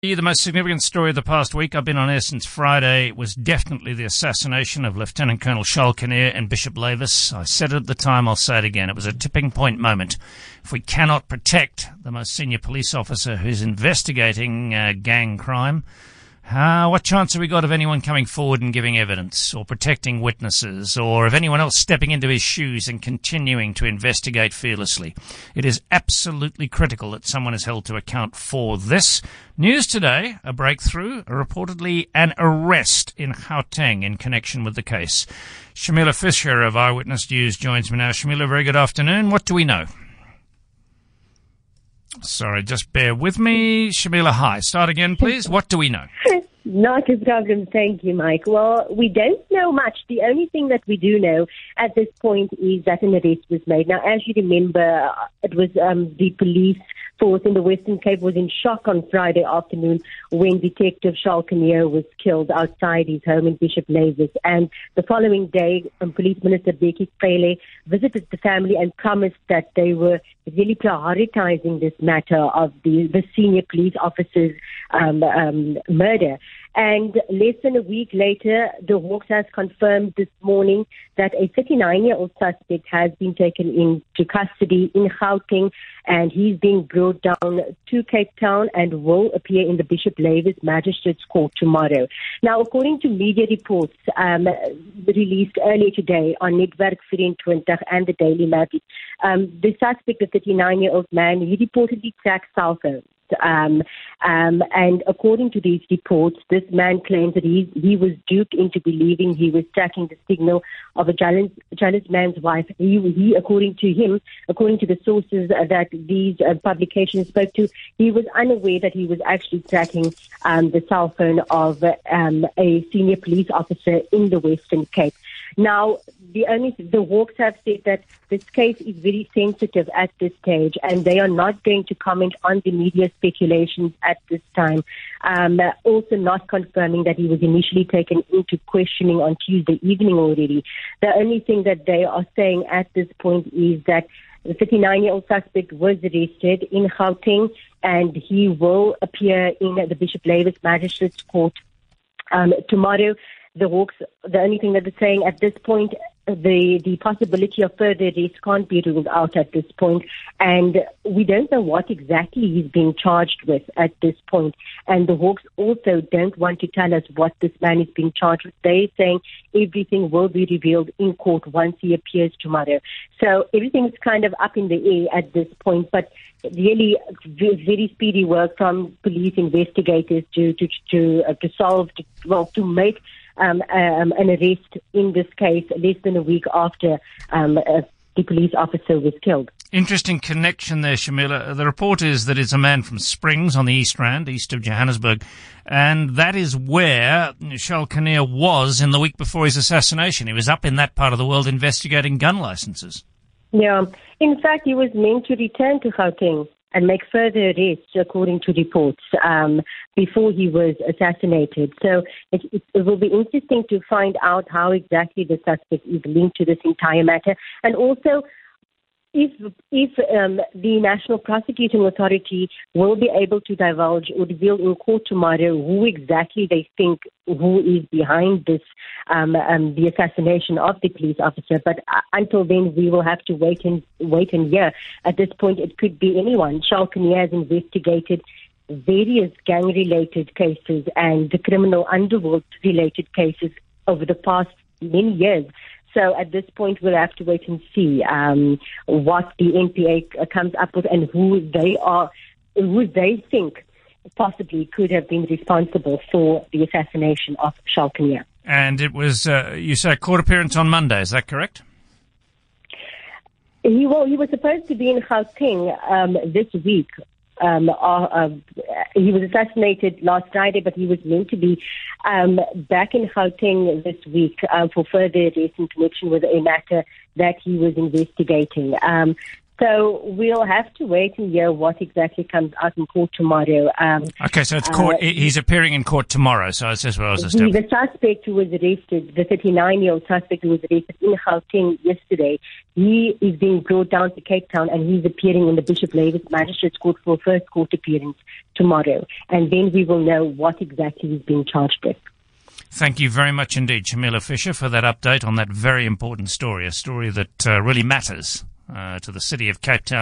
The most significant story of the past week, I've been on air since Friday, was definitely the assassination of Lieutenant Colonel Charles Kinnear in Bishop Lavis. I said it at the time, I'll say it again. It was a tipping point moment. If we cannot protect the most senior police officer who's investigating gang crime, what chance have we got of anyone coming forward and giving evidence, or protecting witnesses, or of anyone else stepping into his shoes and continuing to investigate fearlessly? It is absolutely critical that someone is held to account for this. News today, a breakthrough, reportedly an arrest in Gauteng in connection with the case. Shamila Fisher of Eyewitness News joins me now. Shamila, very good afternoon. What do we know? Sorry, just bear with me. Shamila, hi. Start again, please. What do we know? Not a problem. Thank you, Mike. Well, we don't know much. The only thing that we do know at this point is that an arrest was made. Now, as you remember, it was the police force in the Western Cape was in shock on Friday afternoon when Detective Charles Kinnear was killed outside his home in Bishop Lavis. And the following day, Police Minister Bheki Cele visited the family and promised that they were really prioritizing this matter of the senior police officer's murder. And less than a week later, the Hawks has confirmed this morning that a 39-year-old suspect has been taken into custody in Gauteng, and he's being brought down to Cape Town and will appear in the Bishop Lavis Magistrates Court tomorrow. Now, according to media reports released earlier today on Netwerk 24 and the Daily Matic, the suspect, a 39-year-old man, he reportedly tracked cell phones. And according to these reports, this man claims that he was duped into believing he was tracking the signal of a jealous man's wife. He, according to the sources that these publications spoke to, he was unaware that he was actually tracking the cell phone of a senior police officer in the Western Cape. Now, the Hawks have said that this case is very sensitive at this stage, and they are not going to comment on the media speculations at this time. Also not confirming that he was initially taken into questioning on Tuesday evening already. The only thing that they are saying at this point is that the 39-year-old suspect was arrested in Gauteng, and he will appear in the Bishop Lavis Magistrates Court tomorrow. The Hawks, the only thing that they're saying at this point, the possibility of further arrest can't be ruled out at this point, and we don't know what exactly he's being charged with at this point. And the Hawks also don't want to tell us what this man is being charged with. They're saying everything will be revealed in court once he appears tomorrow. So everything's kind of up in the air at this point, but really very speedy work from police investigators to make an arrest in this case less than a week after the police officer was killed. Interesting connection there, Shamila. The report is that it's a man from Springs on the East Rand, east of Johannesburg, and that is where Charles Kinnear was in the week before his assassination. He was up in that part of the world investigating gun licenses. Yeah. In fact, he was meant to return to Gauteng and make further arrests, according to reports, before he was assassinated. So it will be interesting to find out how exactly the suspect is linked to this entire matter. And also, if the National Prosecuting Authority will be able to divulge or reveal in court tomorrow who exactly they think who is behind this, the assassination of the police officer. But until then, we will have to wait and hear. At this point, it could be anyone. Charles Kinnear has investigated various gang-related cases and the criminal underworld-related cases over the past many years. So at this point, we'll have to wait and see what the NPA comes up with and who they think possibly could have been responsible for the assassination of Charles Kinnear. And it was, you say, a court appearance on Monday, is that correct? He was supposed to be in Gauteng this week. He was assassinated last Friday, but he was meant to be back in Gauteng this week for further arrest in connection with a matter that he was investigating. So we'll have to wait and hear what exactly comes out in court tomorrow. Okay, so it's court. He's appearing in court tomorrow, so that's what I was establishing. The suspect who was arrested, the 39-year-old suspect who was arrested in Gauteng yesterday, he is being brought down to Cape Town, and he's appearing in the Bishop Lavis Magistrates Court for a first court appearance tomorrow. And then we will know what exactly he's being charged with. Thank you very much indeed, Shamila Fisher, for that update on that very important story, a story that really matters to the city of Cape Town.